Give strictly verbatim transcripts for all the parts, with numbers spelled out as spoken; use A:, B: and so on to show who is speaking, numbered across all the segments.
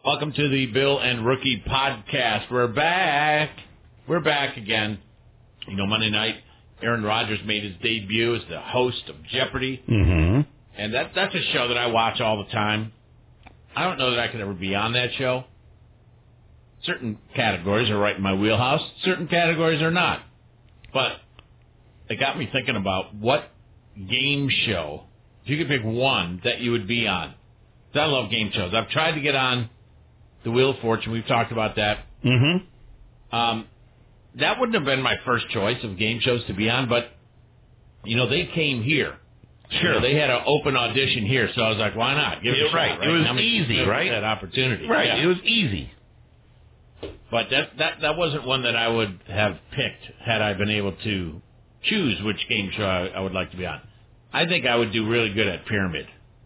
A: Welcome to the Bill and Rookie podcast. We're back. We're back again. You know, Monday night, Aaron Rodgers made his debut as the host of Jeopardy.
B: Mm-hmm.
A: And that that's a show that I watch all the time. I don't know that I could ever be on that show. Certain categories are right in my wheelhouse. Certain categories are not. But it got me thinking about what game show, if you could pick one, that you would be on. I love game shows. I've tried to get on the Wheel of Fortune. We've talked about that.
B: Mm-hmm.
A: Um, that wouldn't have been my first choice of game shows to be on, but, you know, they came here.
B: Sure.
A: You know, they had an open audition here, so I was like, why not? Give it a shot,
B: right.
A: right?
B: It was
A: How many
B: easy,
A: people
B: right?
A: That opportunity.
B: Right.
A: Yeah.
B: It was easy.
A: But that, that, that wasn't one that I would have picked had I been able to choose which game show I, I would like to be on. I think I would do really good at Pyramid.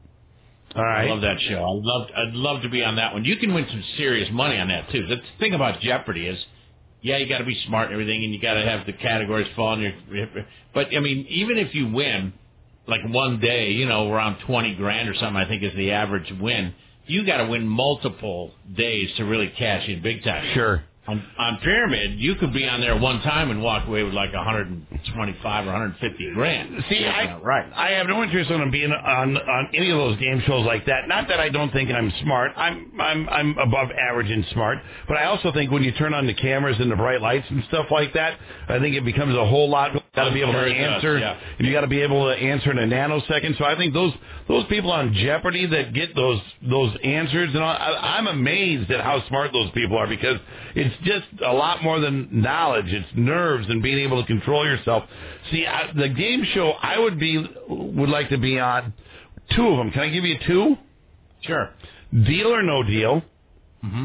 B: All right.
A: I love that show. I love, I'd love to be on that one. You can win some serious money on that, too. The thing about Jeopardy is, yeah, you got to be smart and everything, and you got to have the categories fall in your... But, I mean, even if you win, like one day, you know, around twenty grand or something, I think is the average win, you got to win multiple days to really cash in big time.
B: Sure.
A: On, on Pyramid, you could be on there one time and walk away with like one hundred twenty-five or one hundred fifty grand.
B: See, I,
A: right.
B: I have no interest in being on on any of those game shows like that. Not that I don't think I'm smart. I'm I'm I'm above average and smart. But I also think when you turn on the cameras and the bright lights and stuff like that, I think it becomes a whole lot. Got to be able to answer,
A: yeah.
B: and you got to be able to answer in a nanosecond. So I think those those people on Jeopardy that get those those answers, and all, I, I'm amazed at how smart those people are, because it's just a lot more than knowledge. It's nerves and being able to control yourself. See, I, the game show I would be would like to be on, two of them. Can I give you two?
A: Sure.
B: Deal or No Deal.
A: Mm-hmm.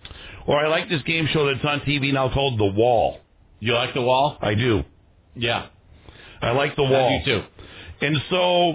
B: Or I like this game show that's on T V now called The Wall.
A: You like The Wall?
B: I do.
A: Yeah.
B: I like The Wall.
A: I do too.
B: And so...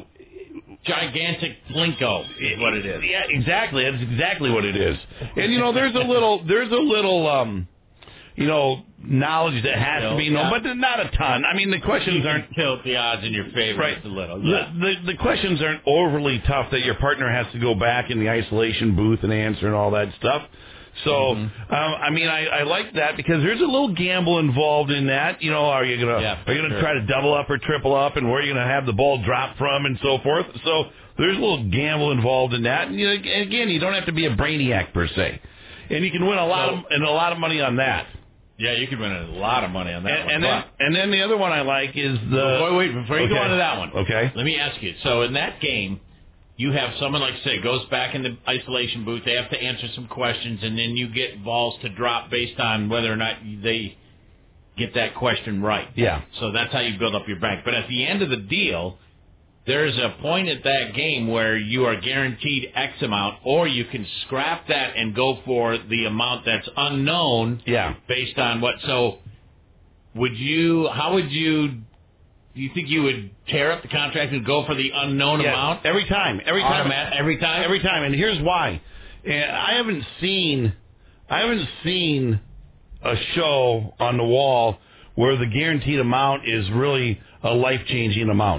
A: Gigantic Plinko is what it is.
B: Yeah, exactly. That's exactly what it is. And, you know, there's a little... There's a little... um you know, knowledge that has
A: Still,
B: to be known,
A: yeah.
B: but not a ton. I mean, the questions
A: you
B: aren't...
A: tilt the odds in your favor
B: Right.
A: just a little.
B: The,
A: Yeah.
B: the, the questions aren't overly tough that your partner has to go back in the isolation booth and answer and all that stuff. So,
A: Mm-hmm.
B: um, I mean, I, I like that because there's a little gamble involved in that. You know, are you gonna
A: Yeah,
B: are you gonna
A: sure.
B: try to double up or triple up, and where are you gonna have the ball drop from, and so forth. So there's a little gamble involved in that. And you know, again, you don't have to be a brainiac per se, and you can win a lot
A: So,
B: of and a lot of money on that.
A: Yeah, you could win a lot of money on that
B: And,
A: one.
B: and then and then the other one I like is the
A: Wait, wait, before you
B: okay.
A: go on to that one.
B: Okay.
A: Let me ask you. So in that game, you have someone, like say, goes back in the isolation booth. They have to answer some questions, and then you get balls to drop based on whether or not they get that question right.
B: Yeah.
A: So that's how you build up your bank. But at the end of the deal, there's a point at that game where you are guaranteed X amount, or you can scrap that and go for the amount that's unknown.
B: Yeah.
A: Based on what? So would you? How would you? Do you think you would tear up the contract and go for the unknown
B: Yeah,
A: amount?
B: every time, every time,
A: Automat- every time?
B: every time. And here's why: and I haven't seen, I haven't seen a show on The Wall where the guaranteed amount is really a life-changing amount.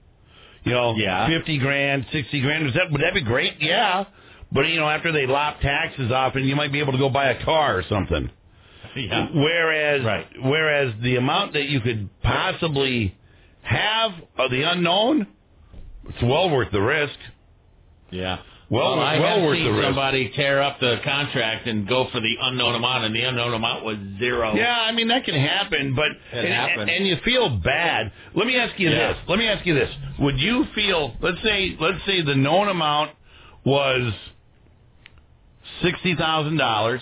B: You know,
A: Yeah.
B: fifty grand, sixty grand. Is that would that be great? Yeah, but you know, after they lop taxes off, and you might be able to go buy a car or something.
A: Yeah.
B: Whereas,
A: Right.
B: whereas the amount that you could possibly have of the unknown, it's well worth the risk.
A: Yeah.
B: Well,
A: Well, I
B: well
A: have
B: worth
A: seen
B: the risk.
A: somebody tear up the contract and go for the unknown amount, and the unknown amount was zero.
B: Yeah, I mean that can happen, but
A: It
B: and,
A: happens.
B: and you feel bad. Let me ask you
A: Yeah.
B: this. Let me ask you this. Would you feel? Let's say, let's say the known amount was sixty thousand dollars,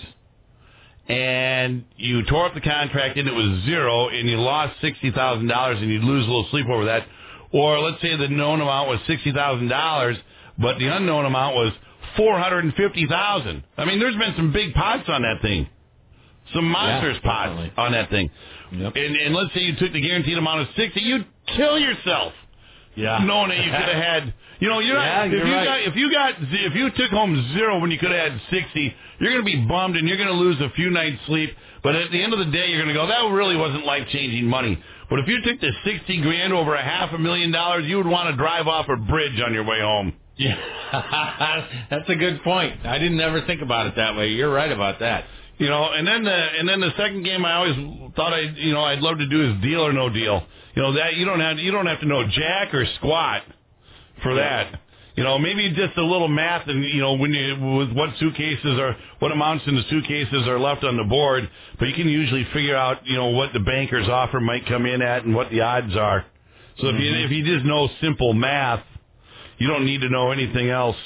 B: and you tore up the contract and it was zero, and you lost sixty thousand dollars, and you'd lose a little sleep over that. Or let's say the known amount was sixty thousand dollars, but the unknown amount was four hundred and fifty thousand. I mean, there's been some big pots on that thing, some monsters
A: Yeah,
B: pots
A: definitely.
B: on that thing.
A: Yep.
B: And, and let's say you took the guaranteed amount of sixty, you'd kill yourself.
A: Yeah.
B: Knowing that you could have had, you know, you're
A: Yeah,
B: not,
A: you're
B: if you
A: right.
B: got, if you got, if you took home zero when you could have had sixty, you're going to be bummed and you're going to lose a few nights sleep. But at the end of the day, you're going to go, that really wasn't life-changing money. But if you took the sixty grand over a half a million dollars, you would want to drive off a bridge on your way home.
A: Yeah, that's a good point. I didn't ever think about it that way. You're right about that.
B: You know, and then the and then the second game I always thought I you know I'd love to do is Deal or No Deal. You know that you don't have you don't have to know jack or squat for that. You know, maybe just a little math, and you know when you with what suitcases are what amounts in the suitcases are left on the board, but you can usually figure out you know what the banker's offer might come in at and what the odds are. So mm-hmm. if you if you just know simple math, you don't need to know anything else.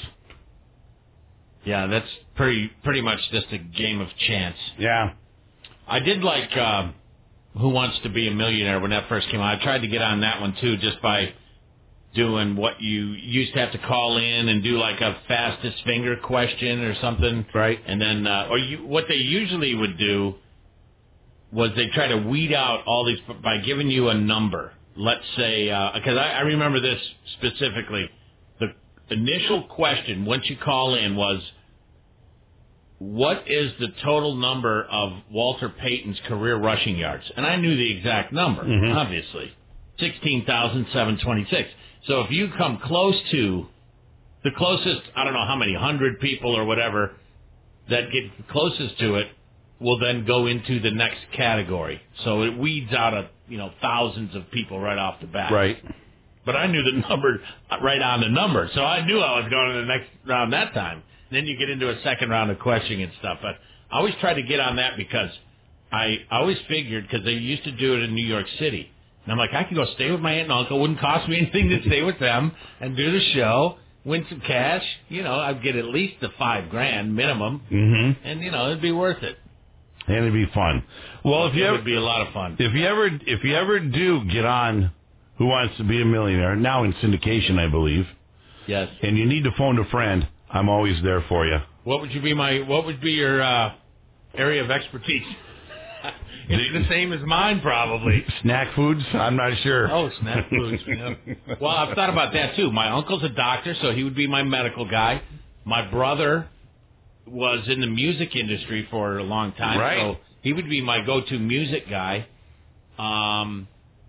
A: Yeah, that's pretty pretty much just a game of chance.
B: Yeah.
A: I did like uh, Who Wants to Be a Millionaire when that first came out. I tried to get on that one, too, just by doing what you used to have to call in and do like a fastest finger question or something.
B: Right.
A: And then, uh, or you, what they usually would do was they try to weed out all these by giving you a number. Let's say, because uh, I, I remember this specifically. The initial question, once you call in, was, what is the total number of Walter Payton's career rushing yards? And I knew the exact number, mm-hmm. obviously, sixteen thousand seven hundred twenty-six. So if you come close to the closest, I don't know how many, hundred people or whatever, that get closest to it will then go into the next category. So it weeds out a, you know, thousands of people right off the bat.
B: Right.
A: But I knew the number right on the number, so I knew I was going to the next round that time. Then you get into a second round of questioning and stuff. But I always tried to get on that because I always figured, because they used to do it in New York City. And I'm like, I could go stay with my aunt and uncle. It wouldn't cost me anything to stay with them and do the show, win some cash. You know, I'd get at least the five grand minimum.
B: Mm-hmm.
A: And, you know, it'd be worth it.
B: And it'd be fun. Well, if
A: it
B: you ever,
A: would be a lot of fun.
B: If you ever, if you ever do get on Who Wants to Be a Millionaire, now in syndication, I believe.
A: Yes.
B: And you need to phone a friend, I'm always there for you.
A: What would you be my? What would be your uh, area of expertise? It's the same as mine, probably.
B: Snack foods? I'm not sure.
A: Oh, snack foods. Yeah. Well, I've thought about that too. My uncle's a doctor, so he would be my medical guy. My brother was in the music industry for a long time,
B: right.
A: so he would be my go-to music guy. Um,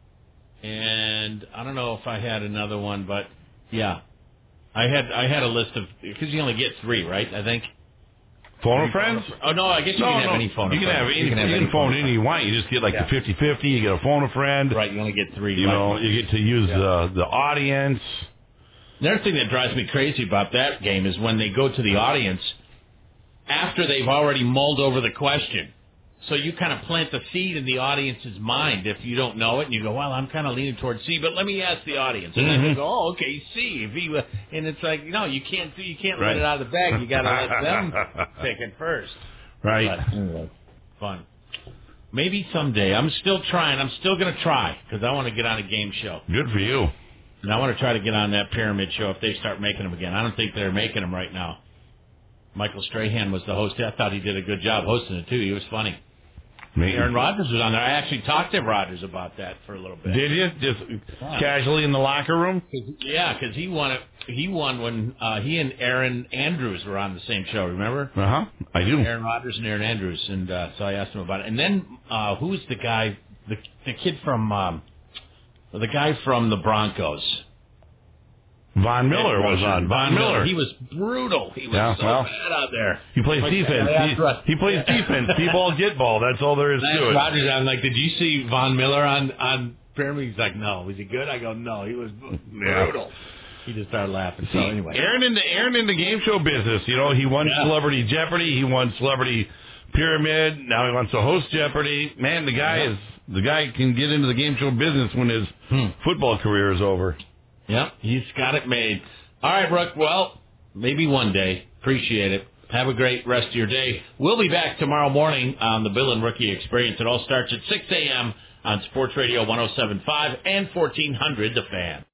A: and I don't know if I had another one, but yeah, I had I had a list of, because you only get three, right? I think.
B: Phone a friends?
A: Oh, no, I guess you
B: no,
A: can have
B: no.
A: any phone
B: you
A: a
B: can
A: friend.
B: have any,
A: You can have
B: you
A: any
B: can phone any you want. You just get like
A: yeah.
B: the fifty-fifty. You get a phone a friend.
A: Right, you only get three.
B: You know, you get to use
A: yeah.
B: the the audience.
A: Another thing that drives me crazy about that game is when they go to the audience after they've already mulled over the question. So you kind of plant the seed in the audience's mind if you don't know it, and you go, well, I'm kind of leaning towards C, but let me ask the audience. And
B: mm-hmm.
A: then they go, oh, okay, C. If he, uh, and it's like, no, you can't do, you can't
B: right.
A: let it out of the bag. You got to let them pick it first.
B: Right.
A: But, anyway, fun. Maybe someday. I'm still trying. I'm still going to try because I want to get on a game show.
B: Good for you.
A: And I want to try to get on that pyramid show if they start making them again. I don't think they're making them right now. Michael Strahan was the host. I thought he did a good job hosting it, too. He was funny.
B: Maybe.
A: Aaron Rodgers was on there. I actually talked to Rodgers about that for a little bit.
B: Did you? Just yeah. casually in the locker room?
A: Yeah, because he won it. He won when uh, he and Aaron Andrews were on the same show, remember?
B: Uh-huh. I do.
A: Aaron Rodgers and Aaron Andrews. And uh, so I asked him about it. And then uh, who's the guy, the, the kid from, um, the guy from the Broncos?
B: Von Miller was on. Von Miller.
A: He was brutal. He was
B: yeah,
A: so
B: well,
A: bad out there.
B: He plays like, defense. He, he plays defense. See-ball, get-ball. That's all there is to it.
A: Rodgers, I'm like, did you see Von Miller on, on Pyramid? He's like, no. Was he good? I go, no. He was brutal. He just started laughing. So anyway.
B: Aaron in the, Aaron in the game show business. You know, he won yeah. Celebrity Jeopardy. He won Celebrity Pyramid. Now he wants to host Jeopardy. Man, the guy yeah. is the guy can get into the game show business when his hmm. football career is over.
A: Yep, he's got it made. All right, Brooke, well, maybe one day. Appreciate it. Have a great rest of your day. We'll be back tomorrow morning on the Bill and Rookie Experience. It all starts at six a.m. on Sports Radio one oh seven point five and fourteen hundred The Fan.